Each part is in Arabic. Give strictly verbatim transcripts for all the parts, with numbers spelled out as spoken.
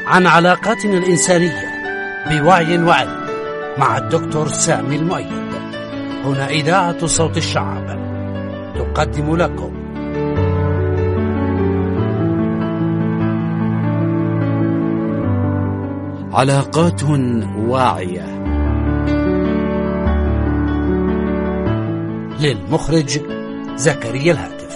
عن علاقاتنا الإنسانية بوعي وعلم مع الدكتور سامي المؤيد. هنا إذاعة صوت الشعب تقدم لكم علاقات واعية للمخرج زكريا الهاتف.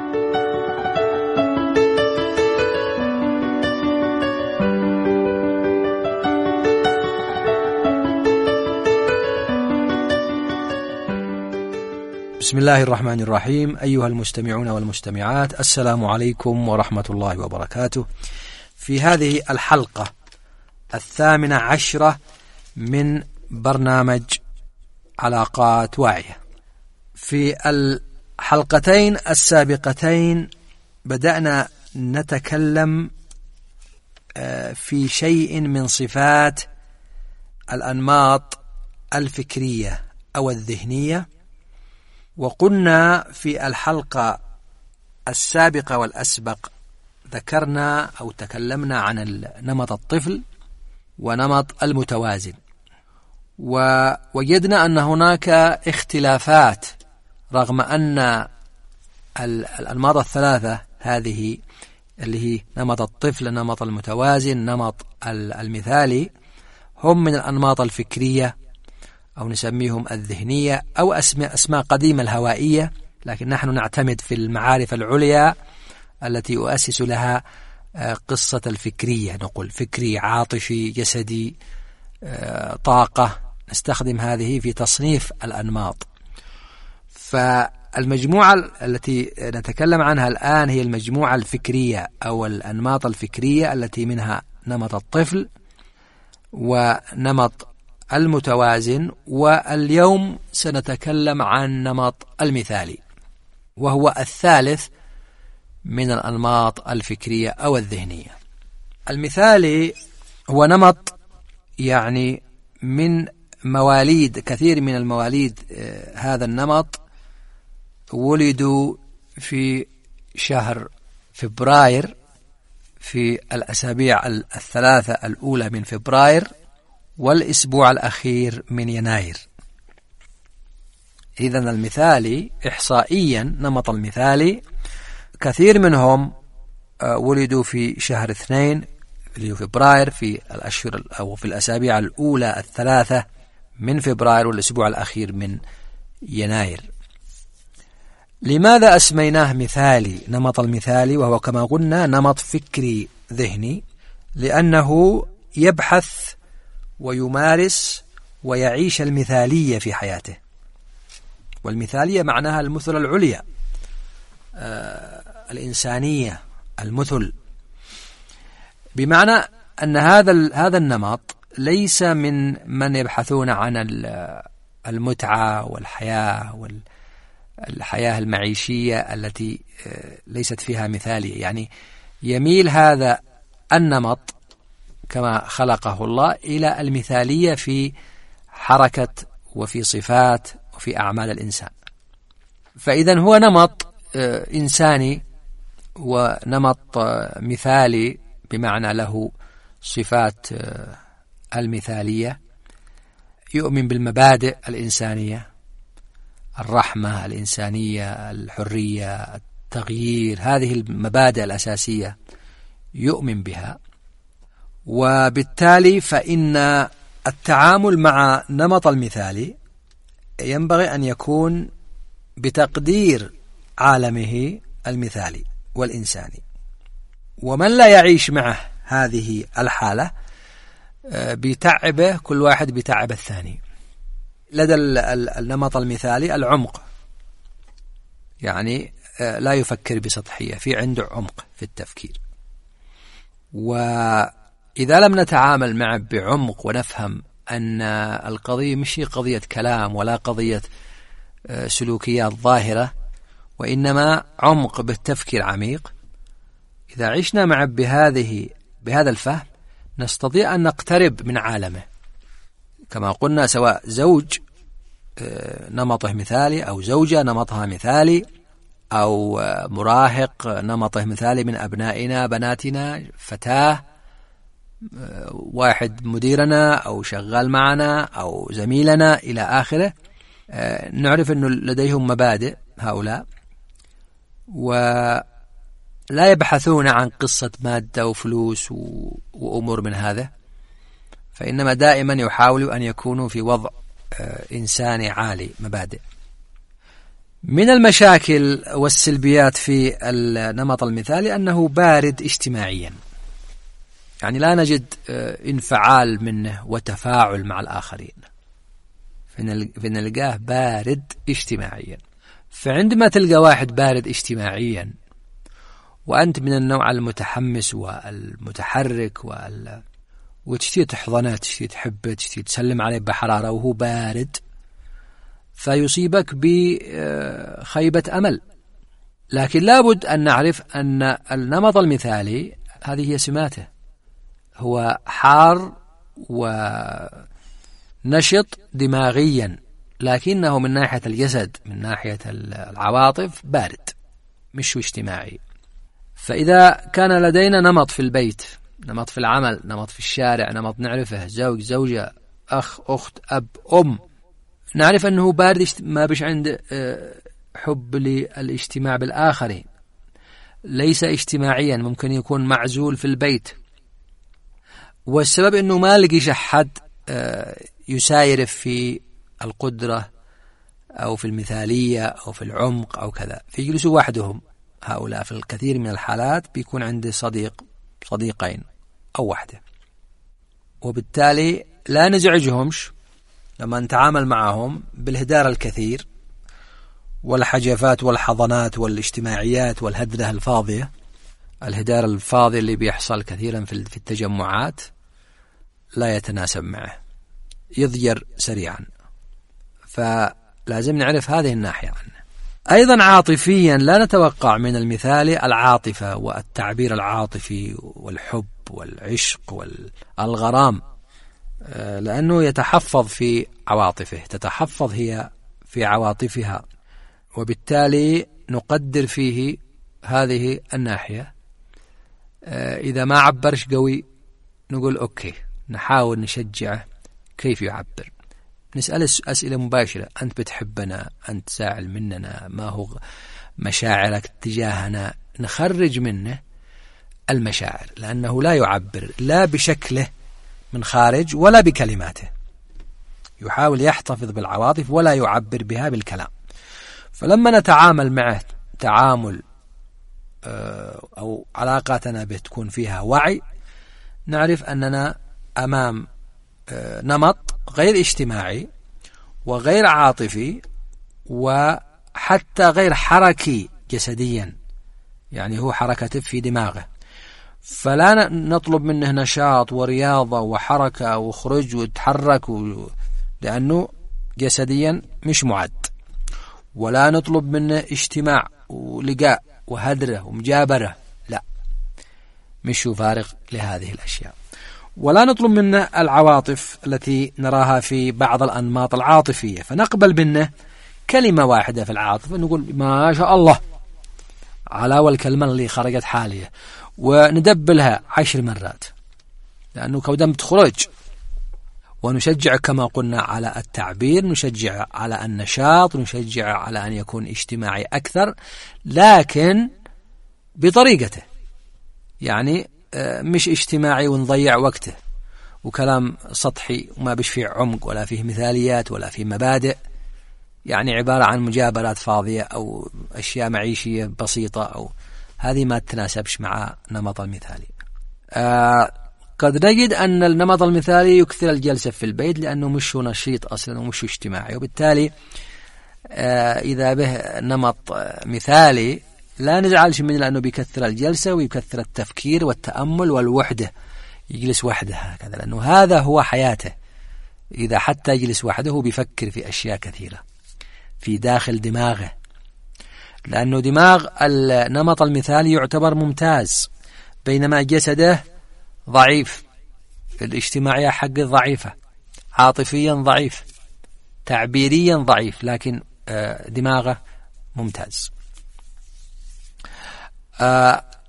بسم الله الرحمن الرحيم. أيها المستمعون والمستمعات، السلام عليكم ورحمة الله وبركاته. في هذه الحلقة الثامنة عشرة من برنامج علاقات واعية، في الحلقتين السابقتين بدأنا نتكلم في شيء من صفات الأنماط الفكرية أو الذهنية، وقلنا في الحلقة السابقة والأسبق ذكرنا أو تكلمنا عن نمط الطفل ونمط المتوازن، ووجدنا أن هناك اختلافات رغم أن الأنماط الثلاثة هذه اللي هي نمط الطفل، نمط المتوازن، نمط المثالي، هم من الأنماط الفكرية أو نسميهم الذهنية أو أسماء, أسماء قديمة الهوائية، لكن نحن نعتمد في المعارف العليا التي أؤسس لها قصة الفكرية، نقول فكري، عاطفي، جسدي، طاقة، نستخدم هذه في تصنيف الأنماط. فالمجموعة التي نتكلم عنها الآن هي المجموعة الفكرية أو الأنماط الفكرية التي منها نمط الطفل ونمط المتوازن، واليوم سنتكلم عن نمط المثالي، وهو الثالث من الأنماط الفكرية أو الذهنية. المثالي هو نمط يعني من مواليد كثير من المواليد هذا النمط ولدوا في شهر فبراير، في الأسابيع الثلاثة الأولى من فبراير والأسبوع الأخير من يناير. إذن المثالي إحصائيا، نمط المثالي كثير منهم ولدوا في شهر اثنين في فبراير، في الأشهر أو في الأسابيع الأولى الثلاثة من فبراير والأسبوع الأخير من يناير. لماذا أسميناه مثالي؟ نمط المثالي وهو كما قلنا نمط فكري ذهني، لأنه يبحث ويمارس ويعيش المثالية في حياته، والمثالية معناها المثل العليا، آه الإنسانية، المثل، بمعنى أن هذا هذا النمط ليس من من يبحثون عن المتعة والحياة والحياة المعيشية التي ليست فيها مثالية، يعني يميل هذا النمط كما خلقه الله إلى المثالية في حركة وفي صفات وفي أعمال الإنسان. فإذا هو نمط إنساني ونمط مثالي، بمعنى له صفات المثالية، يؤمن بالمبادئ الإنسانية، الرحمة، الإنسانية، الحرية، التغيير، هذه المبادئ الأساسية يؤمن بها. وبالتالي فإن التعامل مع نمط المثالي ينبغي أن يكون بتقدير عالمه المثالي والإنساني، ومن لا يعيش معه هذه الحالة بيتعبه، كل واحد بيتعب الثاني. لدى النمط المثالي العمق، يعني لا يفكر بسطحية، في عنده عمق في التفكير، وإذا لم نتعامل معه بعمق ونفهم أن القضية مش قضية كلام ولا قضية سلوكيات ظاهرة، وإنما عمق بالتفكير عميق، إذا عشنا معه بهذه بهذا الفهم نستطيع أن نقترب من عالمه. كما قلنا، سواء زوج نمطه مثالي أو زوجة نمطها مثالي أو مراهق نمطه مثالي من أبنائنا بناتنا، فتاة واحد مديرنا أو شغال معنا أو زميلنا إلى آخره، نعرف أنه لديهم مبادئ هؤلاء، ولا يبحثون عن قصة مادة وفلوس وأمور من هذا، فإنما دائما يحاولوا أن يكونوا في وضع إنساني عالي مبادئ. من المشاكل والسلبيات في النمط المثالي أنه بارد اجتماعيا، يعني لا نجد انفعال منه وتفاعل مع الآخرين، فنلقاه بارد اجتماعيا. فعندما تلقى واحد بارد اجتماعيا وأنت من النوع المتحمس والمتحرك وال... وتشتي تحضنه، تشتي تحبه، تشتي تسلم عليه بحرارة وهو بارد، فيصيبك بخيبة أمل. لكن لابد أن نعرف أن النمط المثالي هذه هي سماته، هو حار ونشط دماغيا، لكنه من ناحية الجسد من ناحية العواطف بارد مش اجتماعي. فإذا كان لدينا نمط في البيت، نمط في العمل، نمط في الشارع، نمط نعرفه، زوج زوجة أخ أخت أب أم، نعرف أنه بارد ما بش عنده حب للاجتماع بالآخرين، ليس اجتماعيا، ممكن يكون معزول في البيت، والسبب أنه ما لقيش أحد يسايرف في القدرة أو في المثالية أو في العمق أو كذا، فيجلسوا وحدهم. هؤلاء في الكثير من الحالات بيكون عنده صديق صديقين أو واحدة، وبالتالي لا نزعجهمش لما نتعامل معهم بالهدار الكثير والحجفات والحضانات والاجتماعيات والهدرة الفاضية. الهدار الفاضي اللي بيحصل كثيرا في التجمعات لا يتناسب معه، يضجر سريعا، فلازم نعرف هذه الناحية عنه. أيضا عاطفيا لا نتوقع من المثالي العاطفة والتعبير العاطفي والحب والعشق والغرام، لأنه يتحفظ في عواطفه، تتحفظ هي في عواطفها، وبالتالي نقدر فيه هذه الناحية. إذا ما عبرش قوي نقول أوكي، نحاول نشجعه كيف يعبر، نسأل أسئلة مباشرة، أنت بتحبنا، أنت زعل مننا، ما هو مشاعرك تجاهنا، نخرج منه المشاعر، لأنه لا يعبر لا بشكله من خارج ولا بكلماته، يحاول يحتفظ بالعواطف ولا يعبر بها بالكلام. فلما نتعامل معه تعامل أو علاقاتنا بتكون فيها وعي، نعرف أننا أمام نمط غير اجتماعي وغير عاطفي وحتى غير حركي جسديا، يعني هو حركته في دماغه، فلا نطلب منه نشاط ورياضة وحركة وخرج وتحرك و... لأنه جسديا مش معد، ولا نطلب منه اجتماع ولقاء وهدرة ومجابرة، لا، مش فارغ لهذه الأشياء. ولا نطلب منه العواطف التي نراها في بعض الأنماط العاطفية، فنقبل منه كلمة واحدة في العاطفة نقول ما شاء الله على والكلمة اللي خرجت حالية، وندبلها عشر مرات، لأنه كودم تخرج. ونشجع كما قلنا على التعبير، نشجع على النشاط، نشجع على أن يكون اجتماعي أكثر، لكن بطريقته، يعني مش اجتماعي ونضيع وقته وكلام سطحي وما بش فيه عمق ولا فيه مثاليات ولا فيه مبادئ، يعني عبارة عن مجابرات فاضية أو أشياء معيشية بسيطة، أو هذه ما تناسبش مع النمط المثالي. آه قد نجد أن النمط المثالي يكثر الجلسة في البيت لأنه مش نشيط أصلا ومش اجتماعي، وبالتالي آه إذا به نمط مثالي لا نزعلش منه، لأنه بيكثر الجلسة ويكثر التفكير والتأمل والوحدة، يجلس وحده هكذا، لأنه هذا هو حياته. إذا حتى يجلس وحده هو بيفكر في أشياء كثيرة في داخل دماغه، لأنه دماغ النمط المثالي يعتبر ممتاز، بينما جسده ضعيف، الاجتماعية حقه ضعيفة، عاطفيا ضعيف، تعبيريا ضعيف، لكن دماغه ممتاز.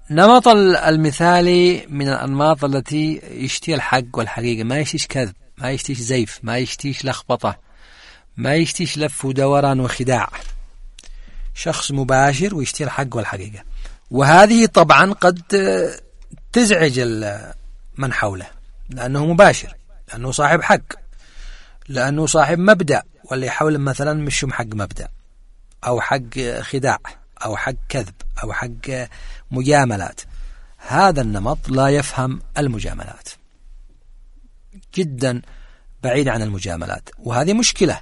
النمط المثالي من الأنماط التي يشتي الحق والحقيقة، ما يشتيش كذب، ما يشتيش زيف، ما يشتيش لخبطة، ما يشتيش لف ودوران وخداع، شخص مباشر ويشتي الحق والحقيقة. وهذه طبعا قد تزعج من حوله، لأنه مباشر، لأنه صاحب حق، لأنه صاحب مبدأ، واللي حوله مثلا مش حق مبدأ أو حق خداع أو حق كذب أو حق مجاملات. هذا النمط لا يفهم المجاملات، جدا بعيد عن المجاملات، وهذه مشكلة.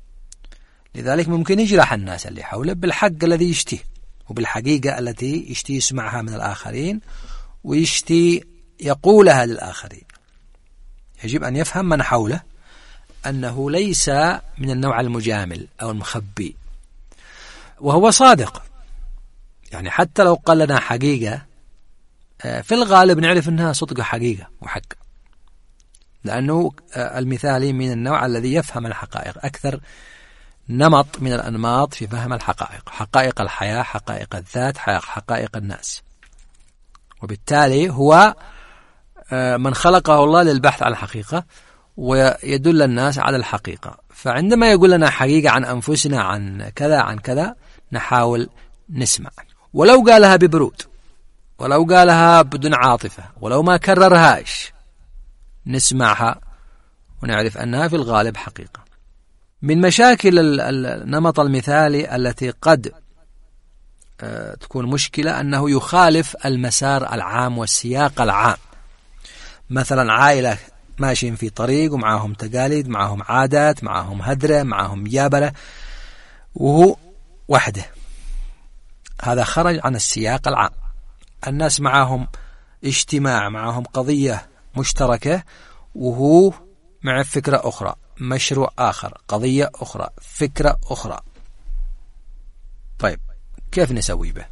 لذلك ممكن يجرح الناس اللي حوله بالحق الذي يشتيه وبالحقيقة التي يشتي يسمعها من الآخرين ويشتي يقولها للآخرين. يجب أن يفهم من حوله أنه ليس من النوع المجامل أو المخبي، وهو صادق. يعني حتى لو قال لنا حقيقة، في الغالب نعرف أنها صدق حقيقة وحق، لأنه المثالي من النوع الذي يفهم الحقائق أكثر نمط من الأنماط في فهم الحقائق، حقائق الحياة، حقائق الذات، حقائق الناس. وبالتالي هو من خلقه الله للبحث عن الحقيقة ويدل الناس على الحقيقة. فعندما يقول لنا حقيقة عن أنفسنا، عن كذا عن كذا، نحاول نسمع، ولو قالها ببرود، ولو قالها بدون عاطفة، ولو ما كررهاش، نسمعها ونعرف أنها في الغالب حقيقة. من مشاكل النمط المثالي التي قد تكون مشكلة أنه يخالف المسار العام والسياق العام. مثلا عائلة ماشيين في طريق ومعهم تقاليد، معهم عادات، معهم هدرة، معهم جابرة، وهو وحده. هذا خرج عن السياق العام. الناس معهم اجتماع، معهم قضية مشتركة، وهو مع فكرة أخرى، مشروع آخر، قضية أخرى، فكرة أخرى. طيب كيف نسوي به؟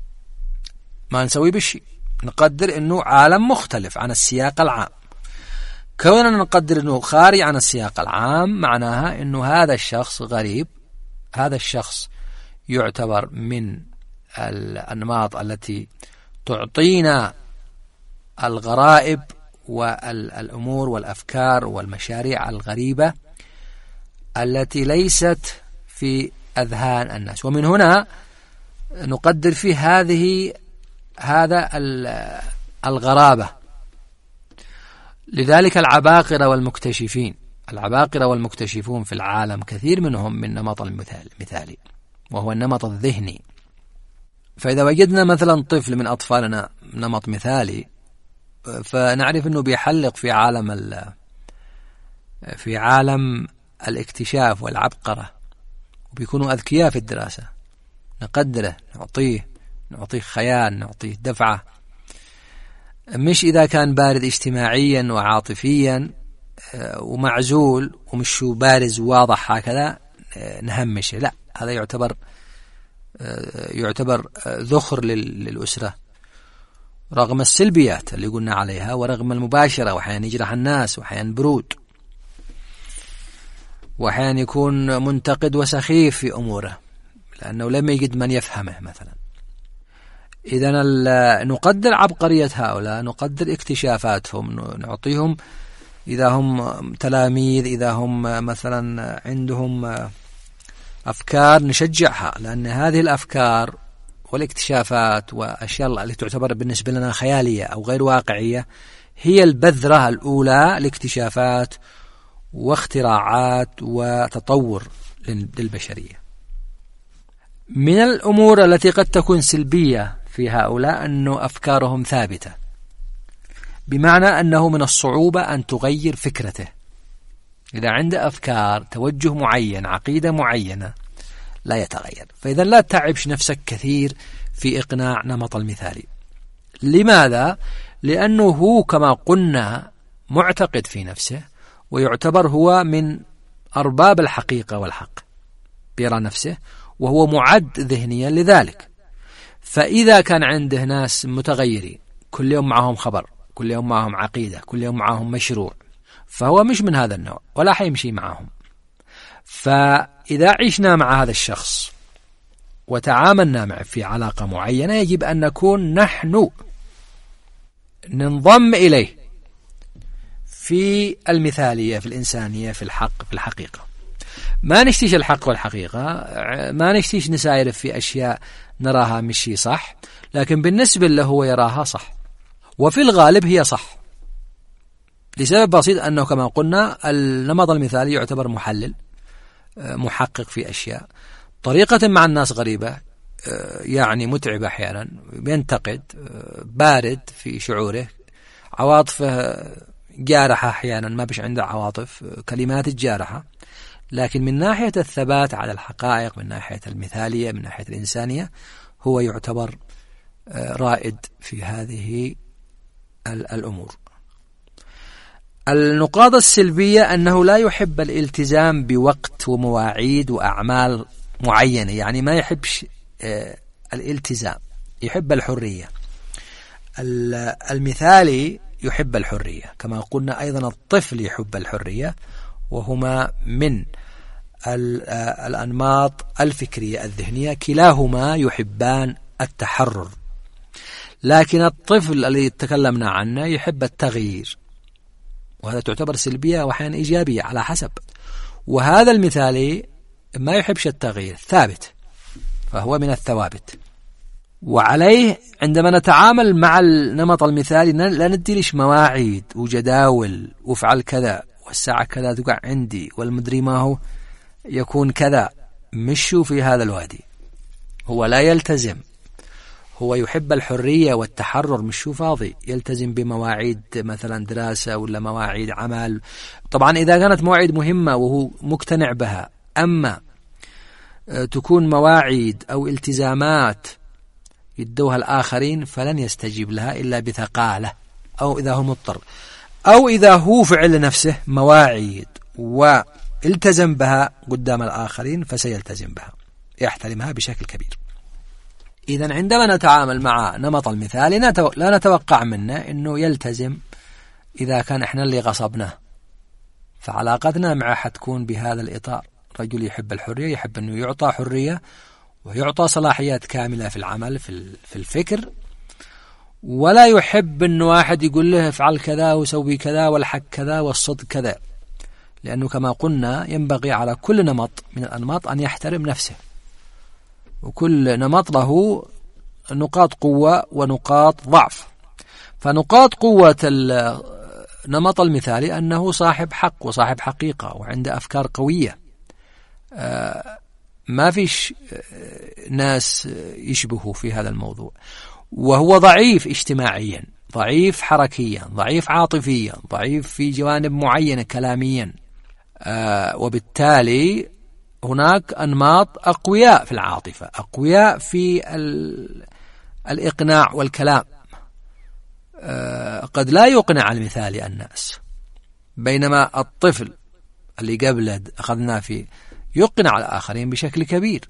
ما نسوي بشيء، نقدر أنه عالم مختلف عن السياق العام. كوننا نقدر أنه خارج عن السياق العام معناها أنه هذا الشخص غريب، هذا الشخص يعتبر من الأنماط التي تعطينا الغرائب والأمور والأفكار والمشاريع الغريبة التي ليست في أذهان الناس. ومن هنا نقدر في هذه هذا الغرابة. لذلك العباقرة والمكتشفين العباقرة والمكتشفون في العالم كثير منهم من نمط المثالي، وهو النمط الذهني. فإذا وجدنا مثلا طفل من أطفالنا نمط مثالي، فنعرف أنه بيحلق في عالم في عالم الاكتشاف والعبقرة، وبيكونوا أذكياء في الدراسة، نقدره، نعطيه نعطيه خيال، نعطيه دفعة. مش إذا كان بارد اجتماعيا وعاطفيا ومعزول ومش بارز واضح هكذا نهمشه، لا، هذا يعتبر يعتبر ذخر للأسرة، رغم السلبيات اللي قلنا عليها، ورغم المباشرة، وحيان يجرح الناس، وحيان برود، وحيان يكون منتقد وسخيف في أموره لأنه لم يجد من يفهمه مثلا. إذن نقدر عبقرية هؤلاء، نقدر اكتشافاتهم، نعطيهم إذا هم تلاميذ، إذا هم مثلا عندهم أفكار نشجعها، لأن هذه الأفكار والاكتشافات وأشياء اللي تعتبر بالنسبة لنا خيالية أو غير واقعية هي البذرة الأولى لاكتشافات واختراعات وتطور للبشرية. من الأمور التي قد تكون سلبية في هؤلاء أنه أفكارهم ثابتة، بمعنى أنه من الصعوبة أن تغير فكرته. إذا عنده أفكار، توجه معين، عقيدة معينة، لا يتغير. فإذا لا تعبش نفسك كثير في إقناع نمط المثالي. لماذا؟ لأنه هو كما قلنا معتقد في نفسه، ويعتبر هو من أرباب الحقيقة والحق، بيرى نفسه، وهو معد ذهنيا لذلك. فإذا كان عنده ناس متغيرين، كل يوم معهم خبر، كل يوم معهم عقيدة، كل يوم معهم مشروع، فهو مش من هذا النوع ولا حيمشي معهم. فإذا عشنا مع هذا الشخص وتعاملنا معه في علاقة معينة يجب أن نكون نحن ننضم إليه في المثالية، في الإنسانية، في الحق، في الحقيقة. ما نشتيش الحق والحقيقة، ما نشتيش نسايرف في أشياء نراها مشي صح، لكن بالنسبة له هو يراها صح، وفي الغالب هي صح، لسبب بسيط أنه كما قلنا النمط المثالي يعتبر محلل محقق في أشياء، طريقة مع الناس غريبة، يعني متعبة أحيانا، بينتقد، بارد في شعوره، عواطفه جارحة أحيانا، ما بش عنده عواطف، كلمات جارحة، لكن من ناحية الثبات على الحقائق، من ناحية المثالية، من ناحية الإنسانية، هو يعتبر رائد في هذه الأمور. النقاط السلبية أنه لا يحب الالتزام بوقت ومواعيد وأعمال معينة، يعني ما يحبش الالتزام، يحب الحرية. المثالي يحب الحرية، كما قلنا أيضا الطفل يحب الحرية، وهما من الأنماط الفكرية الذهنية، كلاهما يحبان التحرر، لكن الطفل الذي تكلمنا عنه يحب التغيير، وهذا تعتبر سلبية وأحيانا إيجابية على حسب. وهذا المثالي ما يحبش التغيير، ثابت، فهو من الثوابت. وعليه عندما نتعامل مع النمط المثالي لا ندي ليش مواعيد وجداول وافعل كذا والساعة كذا تقع عندي والمدري ما هو يكون كذا، مشوا في هذا الوادي، هو لا يلتزم، هو يحب الحرية والتحرر، مشوا فاضي يلتزم بمواعيد مثلا دراسة ولا مواعيد عمل، طبعا إذا كانت مواعيد مهمة وهو مقتنع بها، أما تكون مواعيد أو التزامات يدوها الآخرين فلن يستجيب لها إلا بثقالة، أو إذا هو مضطر، أو إذا هو فعل نفسه مواعيد والتزم بها قدام الآخرين فسيلتزم بها، يحترمها بشكل كبير. إذن عندما نتعامل مع نمط المثالي لا نتوقع منه أنه يلتزم إذا كان إحنا اللي غصبناه، فعلاقتنا معه حتكون بهذا الإطار، رجل يحب الحرية، يحب أنه يعطى حرية ويعطى صلاحيات كاملة في العمل، في الفكر، ولا يحب أن واحد يقول له افعل كذا وسوي كذا والحق كذا والصدق كذا، لأنه كما قلنا ينبغي على كل نمط من الأنماط أن يحترم نفسه، وكل نمط له نقاط قوة ونقاط ضعف. فنقاط قوة النمط المثالي أنه صاحب حق وصاحب حقيقة وعنده أفكار قوية، ما فيش ناس يشبهه في هذا الموضوع، وهو ضعيف اجتماعيا، ضعيف حركيا، ضعيف عاطفيا، ضعيف في جوانب معينة كلاميا، وبالتالي هناك أنماط أقوياء في العاطفة، أقوياء في الإقناع والكلام، قد لا يقنع المثالي الناس، بينما الطفل اللي قبل أخذنا فيه يقنع الآخرين بشكل كبير،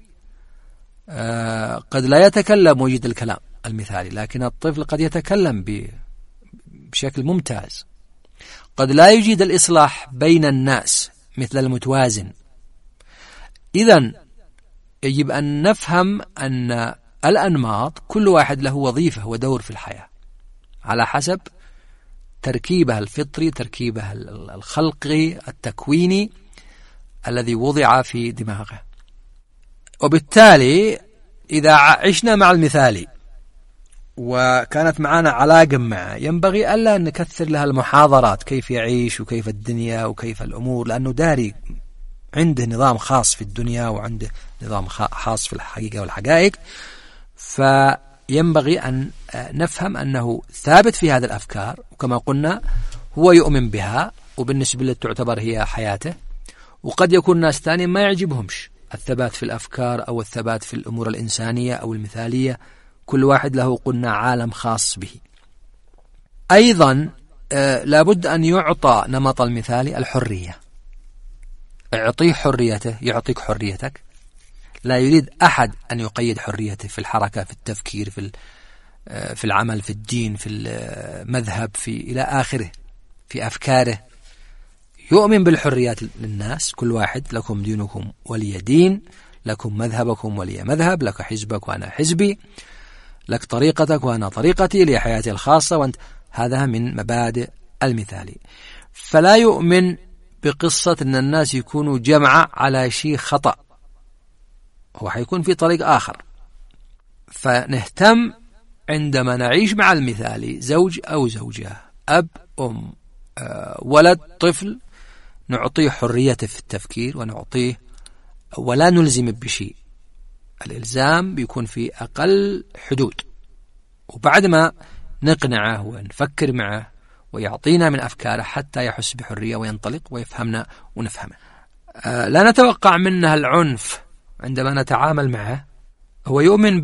قد لا يتكلم ويجد الكلام المثالي، لكن الطفل قد يتكلم بشكل ممتاز، قد لا يجيد الإصلاح بين الناس مثل المتوازن. إذن يجب أن نفهم أن الأنماط كل واحد له وظيفة ودور في الحياة على حسب تركيبه الفطري، تركيبه الخلقي التكويني الذي وضع في دماغه. وبالتالي إذا عشنا مع المثالي وكانت معنا علاقة معه ينبغي ألا نكثر لها المحاضرات كيف يعيش وكيف الدنيا وكيف الأمور، لأنه داري عنده نظام خاص في الدنيا وعنده نظام خاص في الحقيقة والحقائق، فينبغي أن نفهم أنه ثابت في هذه الأفكار، وكما قلنا هو يؤمن بها وبالنسبة له تعتبر هي حياته، وقد يكون ناس ثاني ما يعجبهمش الثبات في الأفكار أو الثبات في الأمور الإنسانية أو المثالية، كل واحد له قلنا عالم خاص به. أيضا آه لابد أن يعطى نمط المثالي الحرية، اعطيه حريته يعطيك حريتك، لا يريد أحد أن يقيد حريته في الحركة، في التفكير، في في العمل، في الدين، في المذهب، في إلى آخره، في أفكاره، يؤمن بالحريات للناس، كل واحد لكم دينكم ولي دين، لكم مذهبكم ولي مذهب، لك حزبك وأنا حزبي، لك طريقتك وأنا طريقتي، لي حياتي الخاصة وأنت. هذا من مبادئ المثالي. فلا يؤمن بقصة أن الناس يكونوا جمعة على شيء خطأ، هو حيكون في طريق آخر. فنهتم عندما نعيش مع المثالي زوج أو زوجة، أب أم ولد طفل، نعطيه حريته في التفكير ونعطيه ولا نلزم بشيء. الإلزام بيكون في أقل حدود، وبعد ما نقنعه ونفكر معه ويعطينا من أفكاره حتى يحس بحرية وينطلق ويفهمنا ونفهمه. لا نتوقع منه العنف عندما نتعامل معه. هو يؤمن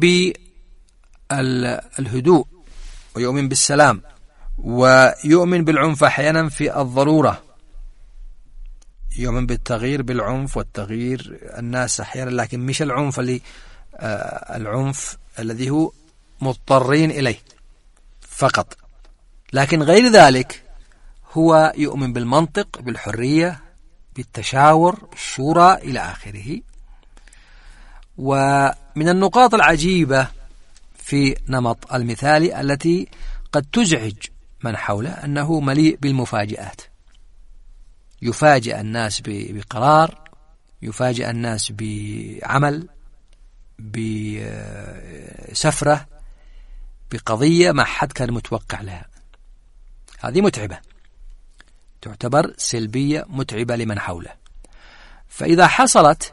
بالهدوء ويؤمن بالسلام ويؤمن بالعنف أحيانا في الضرورة، يؤمن بالتغيير بالعنف والتغيير الناس أحيانا، لكن مش العنف اللي آه العنف الذي هو مضطرين إليه فقط. لكن غير ذلك هو يؤمن بالمنطق، بالحرية، بالتشاور، بالشورى إلى آخره. ومن النقاط العجيبة في نمط المثالي التي قد تزعج من حوله أنه مليء بالمفاجآت. يفاجئ الناس بقرار، يفاجئ الناس بعمل، بسفرة، بقضية ما حد كان متوقع لها. هذه متعبة، تعتبر سلبية متعبة لمن حوله. فإذا حصلت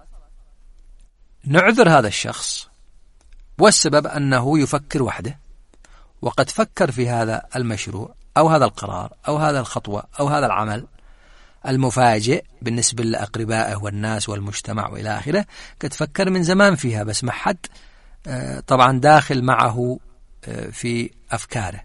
نعذر هذا الشخص، والسبب أنه يفكر وحده، وقد فكر في هذا المشروع أو هذا القرار أو هذا الخطوة أو هذا العمل المفاجئ بالنسبة لأقربائه والناس والمجتمع وإلى آخره، قد فكر من زمان فيها، بس ما حد طبعا داخل معه في أفكاره،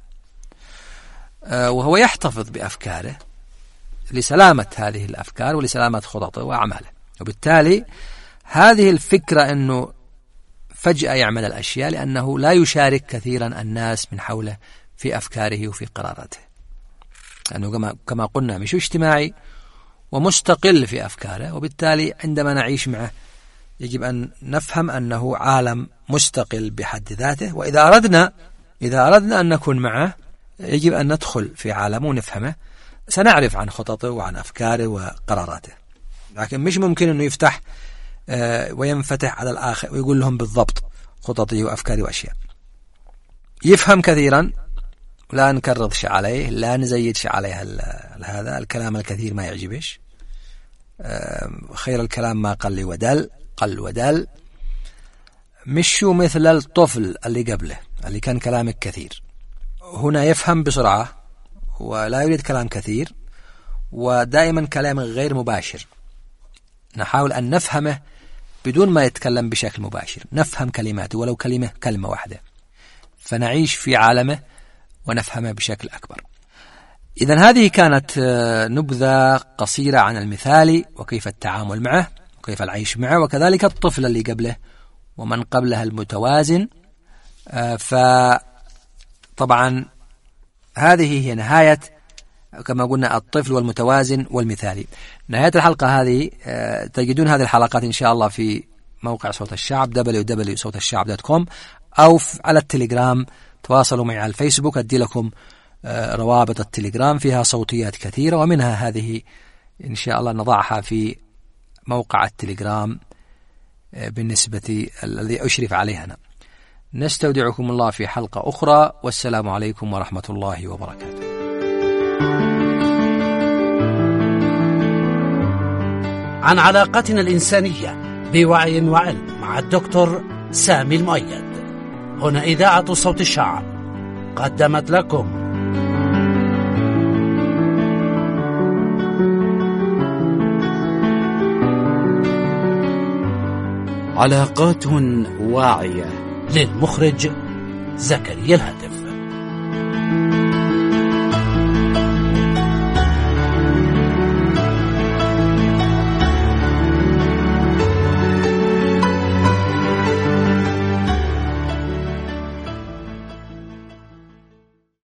وهو يحتفظ بأفكاره لسلامة هذه الأفكار ولسلامة خططه وأعماله. وبالتالي هذه الفكرة أنه فجأة يعمل الأشياء لأنه لا يشارك كثيرا الناس من حوله في أفكاره وفي قراراته، لأنه كما قلنا مش اجتماعي ومستقل في أفكاره. وبالتالي عندما نعيش معه يجب أن نفهم أنه عالم مستقل بحد ذاته، وإذا أردنا إذا أردنا أن نكون معه يجب أن ندخل في عالمه ونفهمه، سنعرف عن خططه وعن أفكاره وقراراته. لكن مش ممكن أنه يفتح وينفتح على الآخر ويقول لهم بالضبط خططي وأفكاري وأشياء. يفهم كثيرا ولا نكررش عليه، لا نزيدش عليه هذا الكلام الكثير ما يعجبش، خير الكلام ما قل ودل قل ودل. مشوا مثل الطفل اللي قبله اللي كان كلامه كثير، هنا يفهم بسرعة ولا يريد كلام كثير، ودائما كلامه غير مباشر. نحاول أن نفهمه بدون ما يتكلم بشكل مباشر، نفهم كلماته ولو كلمة كلمة واحدة، فنعيش في عالمه ونفهمه بشكل أكبر. إذن هذه كانت نبذة قصيرة عن المثالي وكيف التعامل معه وكيف العيش معه، وكذلك الطفل اللي قبله ومن قبلها المتوازن. فطبعا هذه هي نهاية كما قلنا الطفل والمتوازن والمثالي. نهاية الحلقة هذه تجدون هذه الحلقات إن شاء الله في موقع صوت الشعب دبليو دبليو دبليو دوت صوت الشعب دوت كوم، أو على التليجرام. تواصلوا معي على الفيسبوك، أدي لكم روابط التليجرام فيها صوتيات كثيرة، ومنها هذه إن شاء الله نضعها في موقع التليجرام بالنسبة الذي أشرف عليها أنا. نستودعكم الله في حلقة أخرى، والسلام عليكم ورحمة الله وبركاته. عن علاقتنا الإنسانية بوعي وعلم مع الدكتور سامي المؤيد. هنا إذاعة صوت الشعب قدمت لكم علاقات واعية. للمخرج زكريا الهاتف.